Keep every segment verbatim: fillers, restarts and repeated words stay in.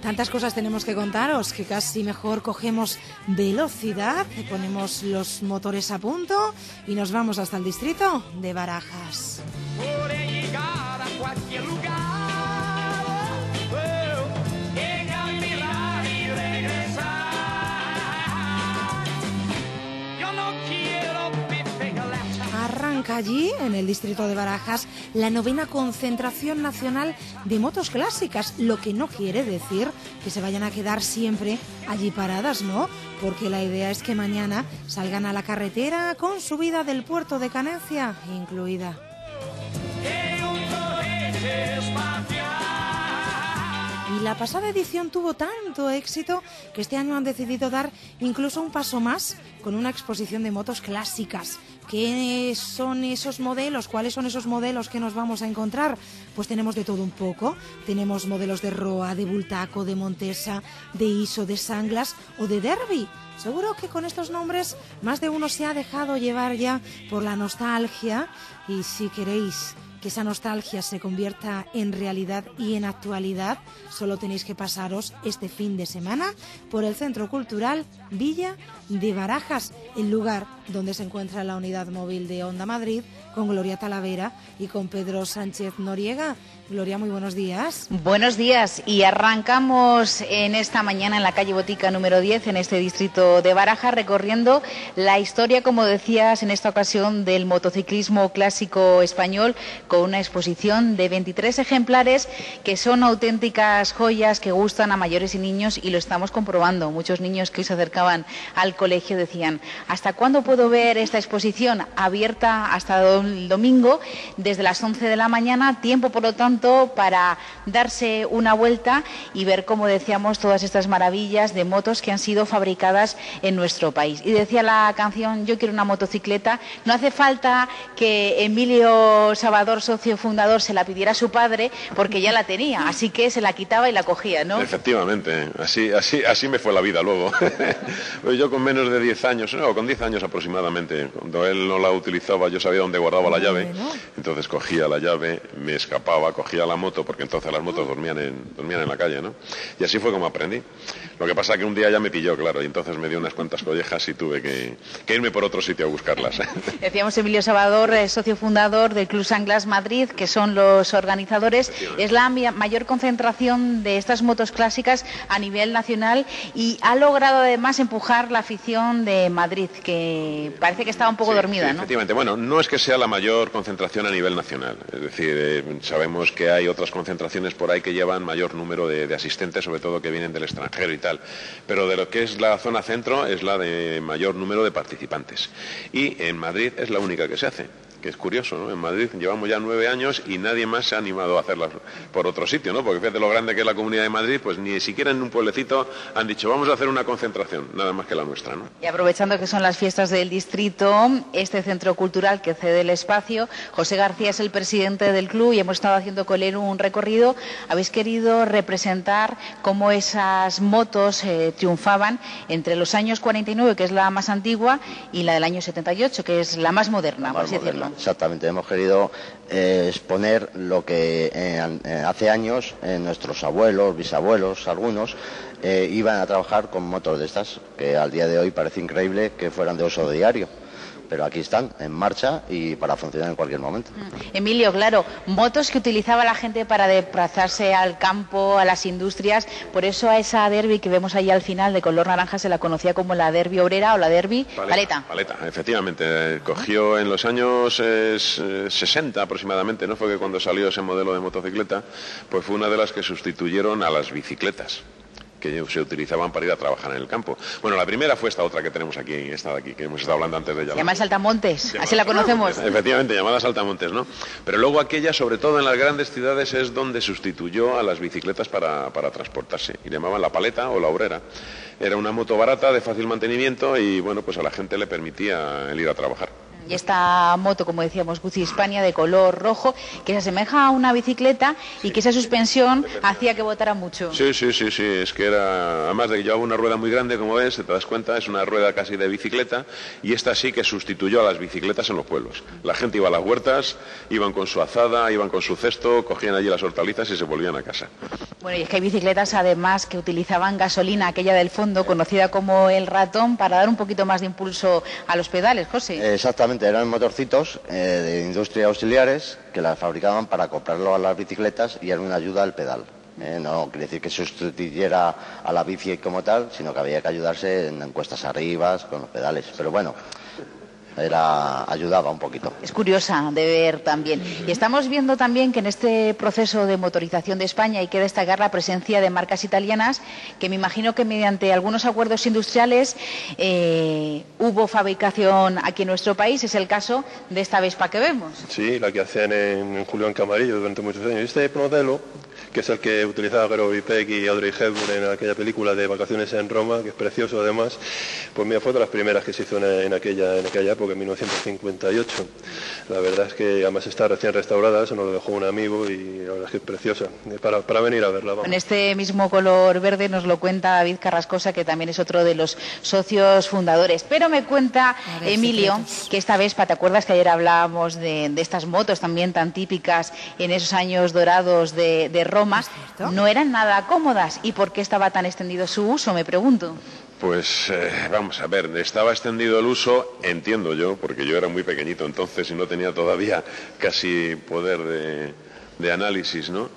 Tantas cosas tenemos que contaros que casi mejor cogemos velocidad, ponemos los motores a punto y nos vamos hasta el distrito de Barajas. Llegar a cualquier lugar. Arranca allí, en el distrito de Barajas, la novena concentración nacional de motos clásicas, lo que no quiere decir que se vayan a quedar siempre allí paradas, ¿no? Porque la idea es que mañana salgan a la carretera con subida del puerto de Canencia incluida. Y la pasada edición tuvo tanto éxito que este año han decidido dar incluso un paso más con una exposición de motos clásicas. ¿Qué son esos modelos? ¿Cuáles son esos modelos que nos vamos a encontrar? Pues tenemos de todo un poco. Tenemos modelos de Roa, de Bultaco, de Montesa, de Iso, de Sanglas o de Derby. Seguro que con estos nombres más de uno se ha dejado llevar ya por la nostalgia. Y si queréis que esa nostalgia se convierta en realidad y en actualidad, solo tenéis que pasaros este fin de semana por el Centro Cultural Villa de Barajas, el lugar donde se encuentra la unidad móvil de Onda Madrid, con Gloria Talavera y con Pedro Sánchez Noriega. Gloria, muy buenos días. Buenos días, y arrancamos en esta mañana en la calle Botica número diez, en este distrito de Barajas, recorriendo la historia, como decías, en esta ocasión del motociclismo clásico español, con una exposición de veintitrés ejemplares que son auténticas joyas que gustan a mayores y niños, y lo estamos comprobando. Muchos niños que hoy se acercaban al colegio decían: ¿hasta cuándo puedo ver esta exposición? Abierta hasta el domingo desde las once de la mañana, tiempo por lo tanto para darse una vuelta y ver, como decíamos, todas estas maravillas de motos que han sido fabricadas en nuestro país. Y decía la canción: yo quiero una motocicleta. No hace falta que Emilio Salvador, socio fundador, se la pidiera a su padre, porque ya la tenía, así que se la quitaba y la cogía, ¿no? Efectivamente, así, así, así me fue la vida luego. Pues yo con menos de diez años, no, con diez años aproximadamente, cuando él no la utilizaba, yo sabía dónde guardaba la llave, entonces cogía la llave, me escapaba, cogía la moto, porque entonces las motos dormían en, dormían en la calle, ¿no? Y así fue como aprendí. Lo que pasa que un día ya me pilló, claro, y entonces me dio unas cuantas collejas y tuve que, que irme por otro sitio a buscarlas. Decíamos Emilio Salvador, socio fundador del Club Sanglas Madrid, que son los organizadores. Es la mayor concentración de estas motos clásicas a nivel nacional y ha logrado además empujar la afición de Madrid, que parece que estaba un poco sí, dormida, sí, ¿no? Efectivamente, bueno, no es que sea la mayor concentración a nivel nacional, es decir, eh, sabemos que hay otras concentraciones por ahí que llevan mayor número de, de asistentes, sobre todo que vienen del extranjero y tal, pero de lo que es la zona centro es la de mayor número de participantes, y en Madrid es la única que se hace, que es curioso, ¿no? En Madrid llevamos ya nueve años y nadie más se ha animado a hacerlas por otro sitio, ¿no? Porque fíjate lo grande que es la Comunidad de Madrid, pues ni siquiera en un pueblecito han dicho vamos a hacer una concentración, nada más que la nuestra, ¿no? Y aprovechando que son las fiestas del distrito, este centro cultural que cede el espacio, José García es el presidente del club y hemos estado haciendo con él un recorrido. Habéis querido representar cómo esas motos eh, triunfaban entre los años cuarenta y nueve, que es la más antigua, y la del año setenta y ocho, que es la más moderna, por así decirlo. Exactamente, hemos querido eh, exponer lo que eh, eh, hace años eh, nuestros abuelos, bisabuelos, algunos, eh, iban a trabajar con motos de estas, que al día de hoy parece increíble que fueran de uso diario. Pero aquí están, en marcha y para funcionar en cualquier momento. Emilio, claro, motos que utilizaba la gente para desplazarse al campo, a las industrias, por eso a esa Derby que vemos ahí al final de color naranja se la conocía como la Derby obrera o la Derby paleta. Paleta, paleta efectivamente. Cogió en los años eh, sesenta aproximadamente, ¿no? Fue que cuando salió ese modelo de motocicleta, pues fue una de las que sustituyeron a las bicicletas que se utilizaban para ir a trabajar en el campo. Bueno, la primera fue esta otra que tenemos aquí, esta de aquí, que hemos estado hablando antes de ella. Llamada Saltamontes, así la conocemos. Efectivamente, llamada Saltamontes, ¿no? Pero luego aquella, sobre todo en las grandes ciudades, es donde sustituyó a las bicicletas para, para transportarse. Y le llamaban la paleta o la obrera. Era una moto barata, de fácil mantenimiento y, bueno, pues a la gente le permitía el ir a trabajar. Y esta moto, como decíamos, Guzzi Hispania, de color rojo, que se asemeja a una bicicleta y sí, que esa suspensión hacía que botara mucho. Sí, sí, sí, sí, es que era, además de que llevaba una rueda muy grande, como ves, te das cuenta, es una rueda casi de bicicleta, y esta sí que sustituyó a las bicicletas en los pueblos. La gente iba a las huertas, iban con su azada, iban con su cesto, cogían allí las hortalizas y se volvían a casa. Bueno, y es que hay bicicletas además que utilizaban gasolina, aquella del fondo, conocida como el ratón, para dar un poquito más de impulso a los pedales, José. Exactamente, eran motorcitos eh, de industria auxiliares que las fabricaban para comprarlo a las bicicletas y era una ayuda al pedal. Eh, no quiere decir que sustituyera a la bici como tal, sino que había que ayudarse en, en cuestas arriba, con los pedales. Pero bueno, era ayudaba un poquito. Es curiosa de ver también. Y estamos viendo también que en este proceso de motorización de España hay que destacar la presencia de marcas italianas, que me imagino que mediante algunos acuerdos industriales eh, hubo fabricación aquí en nuestro país. Es el caso de esta Vespa que vemos. Sí, la que hacían en, en Julián Camarillo durante muchos años. Este modelo, que es el que utilizaba Gregory Peck y Audrey Hepburn en aquella película de Vacaciones en Roma, que es precioso además, pues mira, fue de las primeras que se hizo en, en, aquella, en aquella época, en mil novecientos cincuenta y ocho. La verdad es que además está recién restaurada, eso nos lo dejó un amigo y la verdad es que es preciosa, para, para venir a verla. Vamos. En este mismo color verde nos lo cuenta David Carrascosa, que también es otro de los socios fundadores. Pero me cuenta ver, Emilio secretos. Que esta Vespa, ¿te acuerdas que ayer hablábamos de, de estas motos también tan típicas en esos años dorados de, de Roma? No eran nada cómodas. ¿Y por qué estaba tan extendido su uso, me pregunto? Pues eh, vamos a ver, estaba extendido el uso, entiendo yo, porque yo era muy pequeñito entonces y no tenía todavía casi poder de, de análisis, ¿no?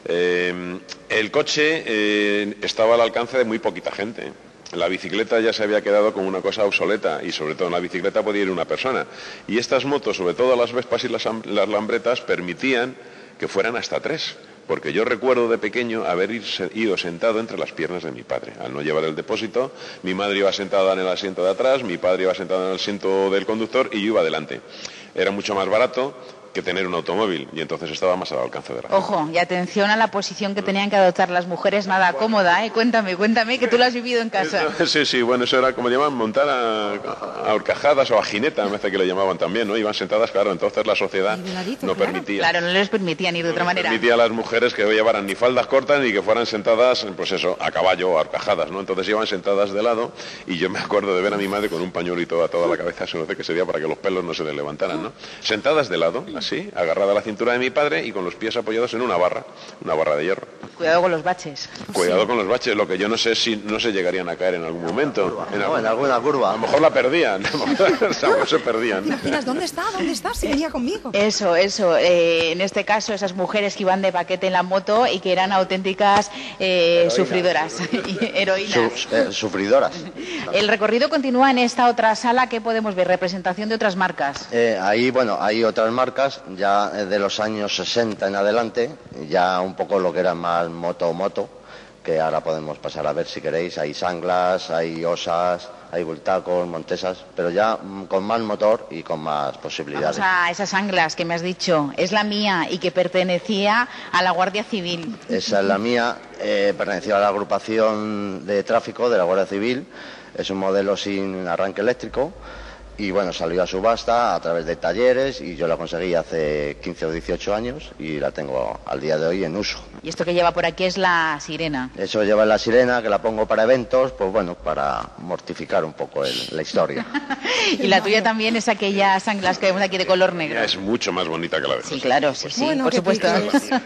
Eh, el coche eh, estaba al alcance de muy poquita gente. La bicicleta ya se había quedado como una cosa obsoleta y sobre todo en la bicicleta podía ir una persona. Y estas motos, sobre todo las Vespas y las, las Lambretas, permitían que fueran hasta tres. Porque yo recuerdo de pequeño haber ido sentado entre las piernas de mi padre. Al no llevar el depósito, mi madre iba sentada en el asiento de atrás, mi padre iba sentado en el asiento del conductor y yo iba adelante. Era mucho más barato que tener un automóvil y entonces estaba más al alcance de la gente. Ojo, y atención a la posición que tenían que adoptar las mujeres, nada cómoda, ¿eh? Cuéntame, cuéntame, que tú lo has vivido en casa. Sí, sí, bueno, eso era como llamaban, montar a, a horcajadas o a jineta, me parece que le llamaban también, ¿no? Iban sentadas, claro, entonces la sociedad no permitía. Claro, no les permitían ir de otra no manera. No permitía a las mujeres que llevaran ni faldas cortas ni que fueran sentadas, pues eso, a caballo o a horcajadas, ¿no? Entonces iban sentadas de lado y yo me acuerdo de ver a mi madre con un pañuelito a toda la cabeza, se nota que sería para que los pelos no se le levantaran, ¿no? Sentadas de lado, así, agarrada a la cintura de mi padre y con los pies apoyados en una barra, una barra de hierro. Cuidado con los baches. Cuidado sí. con los baches, lo que yo no sé si no se llegarían a caer en algún momento. En, algún, no, en alguna curva. A lo mejor la perdían, a lo mejor se perdían. ¿Te imaginas dónde está? ¿Dónde está? Si venía conmigo. Eso, eso. Eh, en este caso, esas mujeres que iban de paquete en la moto y que eran auténticas eh, sufridoras. Heroínas. Su, eh, sufridoras. El recorrido continúa en esta otra sala. ¿Qué podemos ver? Representación de otras marcas. Eh, ahí, bueno, hay otras marcas ya de los años sesenta en adelante, ya un poco lo que era más moto-moto, que ahora podemos pasar a ver si queréis. Hay Sanglas, hay Osas, hay Bultacos, Montesas, pero ya con más motor y con más posibilidades. Vamos a esas Sanglas que me has dicho, es la mía y que pertenecía a la Guardia Civil. Esa es la mía, eh, pertenecía a la agrupación de tráfico de la Guardia Civil, es un modelo sin arranque eléctrico. Y bueno, salió a subasta a través de talleres y yo la conseguí hace quince o dieciocho años y la tengo al día de hoy en uso. Y esto que lleva por aquí es la sirena. Eso lleva la sirena, que la pongo para eventos, pues bueno, para mortificar un poco el, la historia. Y la tuya también es aquella Sanglas que vemos aquí de color negro. Es mucho más bonita que la de Sí, claro, sí, sí, bueno, por supuesto. Esta es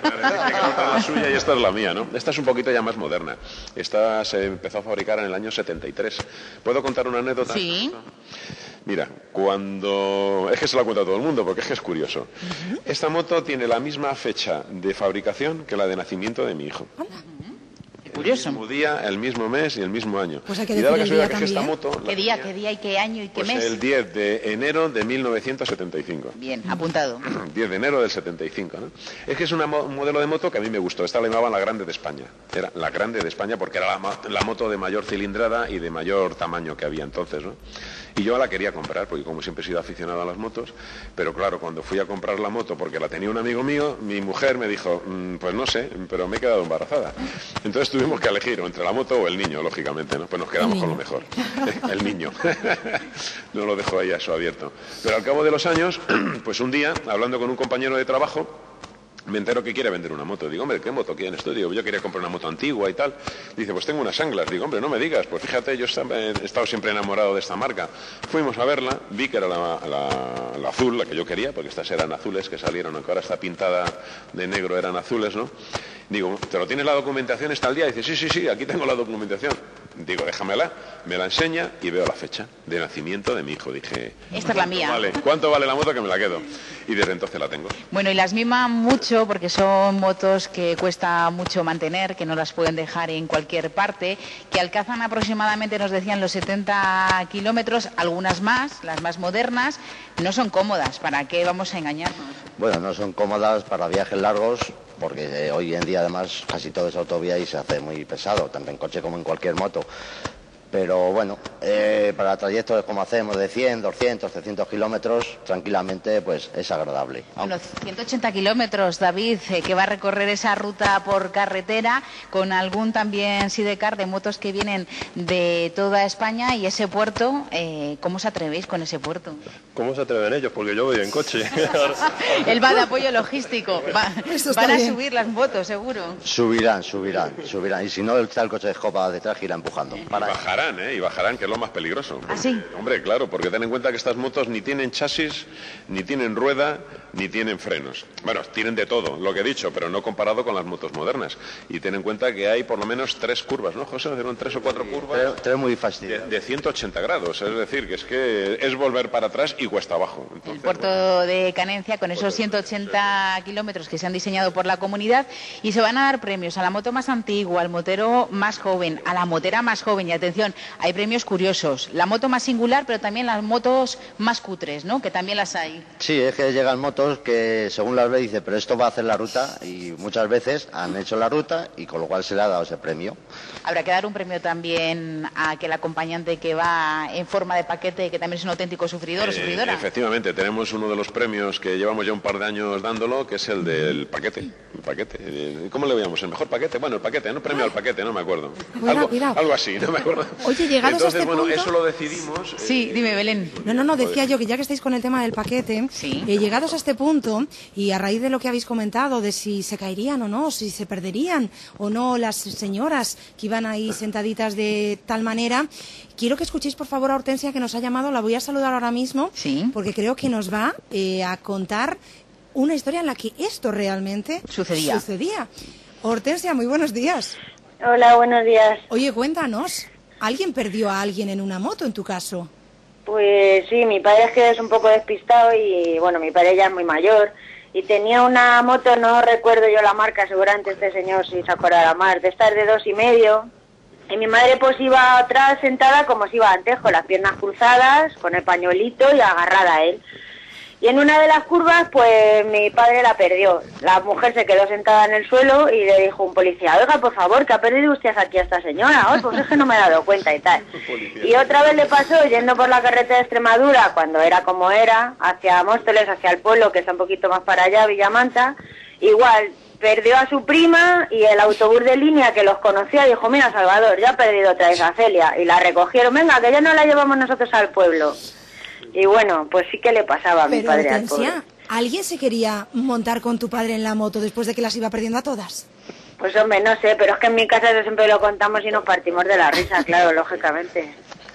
la suya y esta es la mía, ¿no? Esta es un poquito ya más moderna. Esta se empezó a fabricar en el año setenta y tres. ¿Puedo contar una anécdota? Sí. Mira, cuando... Es que se la cuenta a todo el mundo, porque es que es curioso. Uh-huh. Esta moto tiene la misma fecha de fabricación que la de nacimiento de mi hijo. Uh-huh. Curioso. El mismo día, el mismo mes y el mismo año. Pues hay que y da la decir el día que esta también. moto... ¿Qué día, qué día y qué año y qué pues mes? El diez de enero de mil novecientos setenta y cinco. Bien, apuntado. diez de enero del setenta y cinco, ¿no? Es que es una mo un modelo de moto que a mí me gustó. Esta la llamaban la Grande de España. Era la Grande de España porque era la, la moto de mayor cilindrada y de mayor tamaño que había entonces, ¿no? Y yo la quería comprar, porque como siempre he sido aficionado a las motos, pero claro, cuando fui a comprar la moto, porque la tenía un amigo mío, mi mujer me dijo, mmm, pues no sé, pero me he quedado embarazada. Entonces tuvimos que elegir entre la moto o el niño, lógicamente, ¿no? Pues nos quedamos con lo mejor, el niño. No lo dejo ahí a eso abierto. Pero al cabo de los años, pues un día, hablando con un compañero de trabajo, me entero que quiere vender una moto. Digo, hombre, ¿qué moto quieres tú? Digo, yo quería comprar una moto antigua y tal. Dice, pues tengo unas Sanglas. Digo, hombre, no me digas. Pues fíjate, yo he estado siempre enamorado de esta marca. Fuimos a verla, vi que era la, la, la azul, la que yo quería, porque estas eran azules que salieron, aunque ahora está pintada de negro, eran azules, ¿no? Digo, ¿te lo tienes la documentación está al día? Dice, sí, sí, sí, aquí tengo la documentación. Digo, déjamela, me la enseña y veo la fecha de nacimiento de mi hijo. Dije, esta es la mía. Vale, ¿cuánto vale la moto? Que me la quedo. Y desde entonces la tengo. Bueno, y las miman mucho porque son motos que cuesta mucho mantener, que no las pueden dejar en cualquier parte, que alcanzan aproximadamente, nos decían, los setenta kilómetros, algunas más, las más modernas, no son cómodas. ¿Para qué vamos a engañarnos? Bueno, no son cómodas para viajes largos, porque eh, hoy en día además casi todo es autovía y se hace muy pesado, tanto en coche como en cualquier moto. Pero bueno, eh, para trayectos como hacemos de cien, doscientos, trescientos kilómetros, tranquilamente pues es agradable. Bueno, ciento ochenta kilómetros, David, eh, que va a recorrer esa ruta por carretera con algún también sidecar de motos que vienen de toda España. Y ese puerto, eh, ¿cómo os atrevéis con ese puerto? ¿Cómo se atreven ellos? Porque yo voy en coche. Él va de apoyo logístico. Va, van a bien. subir las motos, seguro. Subirán, subirán, subirán. Y si no, está el coche de escoba detrás y irá empujando. Para... Bajarán, ¿eh? Y bajarán, que es lo más peligroso. ¿Ah, sí? Hombre, claro, porque ten en cuenta que estas motos ni tienen chasis, ni tienen rueda, ni tienen frenos. Bueno, tienen de todo, lo que he dicho, pero no comparado con las motos modernas. Y ten en cuenta que hay por lo menos tres curvas, ¿no, José? ¿Eran tres o cuatro curvas? Tres, tres muy De, fastidiosas. de ciento ochenta grados, es decir, que es que es volver para atrás y cuesta abajo. Entonces, El puerto bueno, de Canencia, con esos ciento ochenta kilómetros que se han diseñado por la comunidad, y se van a dar premios a la moto más antigua, al motero más joven, a la motera más joven. Y atención, hay premios curiosos, la moto más singular, pero también las motos más cutres, ¿no? Que también las hay. Sí, es que llegan motos que según las ve dice, pero esto va a hacer la ruta, y muchas veces han hecho la ruta y con lo cual se le ha dado ese premio. Habrá que dar un premio también a aquel acompañante que va en forma de paquete, que también es un auténtico sufridor o eh, sufridora. efectivamente, tenemos uno de los premios que llevamos ya un par de años dándolo, que es el del paquete. El paquete. Eh, ¿Cómo le veíamos? ¿El mejor paquete? Bueno, el paquete, no premio al paquete, no me acuerdo. Cuidado, algo, cuidado. algo así, no me acuerdo. Oye, llegados Entonces, a este bueno, punto... eso lo decidimos. Sí, eh, dime, Belén. No, no, no, decía yo que ya que estáis con el tema del paquete, Sí. eh, llegados a este punto, y a raíz de lo que habéis comentado, de si se caerían o no, si se perderían o no las señoras que iban ahí sentaditas de tal manera, quiero que escuchéis por favor a Hortensia, que nos ha llamado, la voy a saludar ahora mismo, Sí. porque creo que nos va eh, a contar una historia en la que esto realmente Sucedía. sucedía. Hortensia, muy buenos días. Hola, buenos días. Oye, cuéntanos, ¿alguien perdió a alguien en una moto en tu caso? Pues sí, mi padre es que es un poco despistado y bueno, mi padre ya es muy mayor y tenía una moto, no recuerdo yo la marca, seguramente este señor sí se acordará más, de estas de dos y medio. Y mi madre pues iba atrás sentada como si iba antes, con las piernas cruzadas, con el pañuelito y agarrada a él. Y en una de las curvas, pues mi padre la perdió. La mujer se quedó sentada en el suelo y le dijo un policía, oiga, por favor, que ha perdido usted aquí a esta señora. Oh, pues es que no me he dado cuenta y tal. Y otra vez le pasó, yendo por la carretera de Extremadura, cuando era como era, hacia Móstoles, hacia el pueblo, que está un poquito más para allá, Villamanta, igual, perdió a su prima y el autobús de línea que los conocía dijo, mira, Salvador, ya ha perdido otra vez a Celia. Y la recogieron, venga, que ya no la llevamos nosotros al pueblo. Y bueno, pues sí que le pasaba a mi Pero padre al Hortensia, pobre. ¿alguien se quería montar con tu padre en la moto después de que las iba perdiendo a todas? Pues hombre, no sé, pero es que en mi casa eso siempre lo contamos y nos partimos de la risa, claro, lógicamente.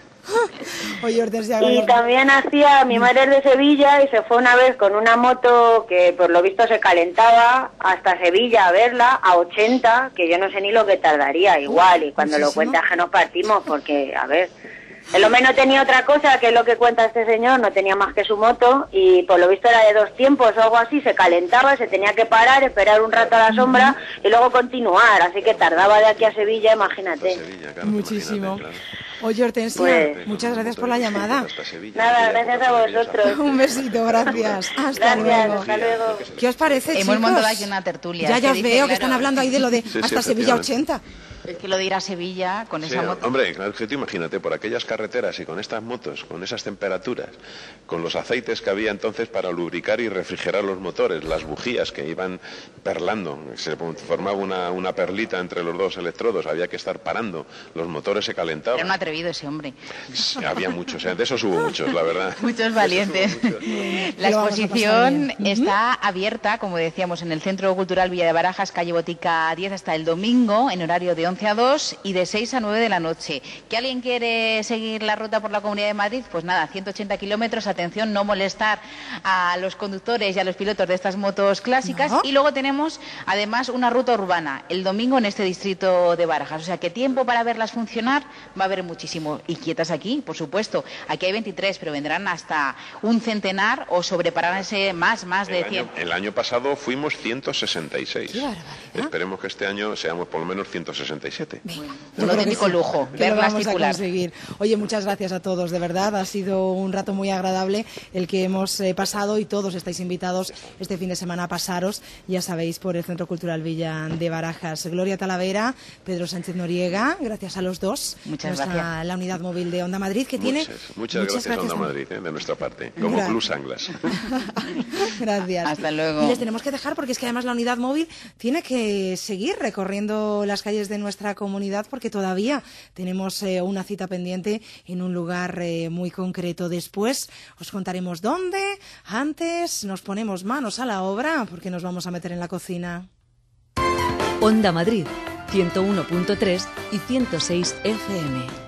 Oye, Hortensia, Y vamos. también hacía, mi madre es de Sevilla y se fue una vez con una moto que por lo visto se calentaba hasta Sevilla a verla a ochenta, que yo no sé ni lo que tardaría igual, y cuando lo muchísimo. cuenta es que nos partimos porque, a ver, el hombre no tenía otra cosa, que es lo que cuenta este señor, no tenía más que su moto y por lo visto era de dos tiempos o algo así, se calentaba, se tenía que parar, esperar un rato a la sombra y luego continuar, así que tardaba de aquí a Sevilla, imagínate. Sevilla, claro, Muchísimo. imagínate, claro. Oye, Hortensia, Pues- muchas gracias por la llamada. Hasta Sevilla, Nada, Sevilla, gracias a maravillosa. vosotros. Un besito, gracias. Hasta Gracias, luego. hasta luego. ¿Qué os parece, Hemos chicos? montado aquí una tertulia. Ya, ya que os dice, veo que claro, están hablando ahí de lo de Sí, sí, hasta Sevilla efectivamente. ochenta. Es que lo de ir a Sevilla con Sí, esa moto. hombre, claro, que tú imagínate, por aquellas carreteras y con estas motos, con esas temperaturas, con los aceites que había entonces para lubricar y refrigerar los motores, las bujías que iban perlando, se formaba una, una perlita entre los dos electrodos, había que estar parando, los motores se calentaban. Era un atrevido ese hombre. Había muchos, ¿eh? De esos hubo muchos, la verdad. Muchos valientes. La Lo vamos a pasar exposición bien. está abierta, como decíamos, en el Centro Cultural Villa de Barajas, calle Botica diez, hasta el domingo, en horario de once once a dos y de seis a nueve de la noche. ¿Que alguien quiere seguir la ruta por la Comunidad de Madrid? Pues nada, ciento ochenta kilómetros, atención, no molestar a los conductores y a los pilotos de estas motos clásicas. No. Y luego tenemos además una ruta urbana el domingo en este distrito de Barajas. O sea que tiempo para verlas funcionar va a haber muchísimo. Y quietas aquí, por supuesto. Aquí hay veintitrés, pero vendrán hasta un centenar o sobrepararse más, más de cien. El año pasado fuimos ciento sesenta y seis. Esperemos que este año seamos por lo menos ciento sesenta y siete. Bueno, un auténtico lujo verlas circular. Oye, muchas gracias a todos, de verdad. Ha sido un rato muy agradable el que hemos eh, pasado y todos estáis invitados este fin de semana a pasaros, ya sabéis, por el Centro Cultural Villa de Barajas. Gloria Talavera, Pedro Sánchez Noriega, gracias a los dos. Muchas Nuestra, gracias. La unidad móvil de Onda Madrid que muchas, tiene... Muchas, muchas gracias, gracias Onda Madrid, eh, de nuestra parte, como Gra Plus Anglas. Gracias. Hasta luego. Y les tenemos que dejar porque es que además la unidad móvil tiene que seguir recorriendo las calles de nuestra comunidad porque todavía tenemos eh, una cita pendiente en un lugar eh, muy concreto. Después os contaremos dónde. Antes nos ponemos manos a la obra porque nos vamos a meter en la cocina. Onda Madrid, ciento uno punto tres y ciento seis F M.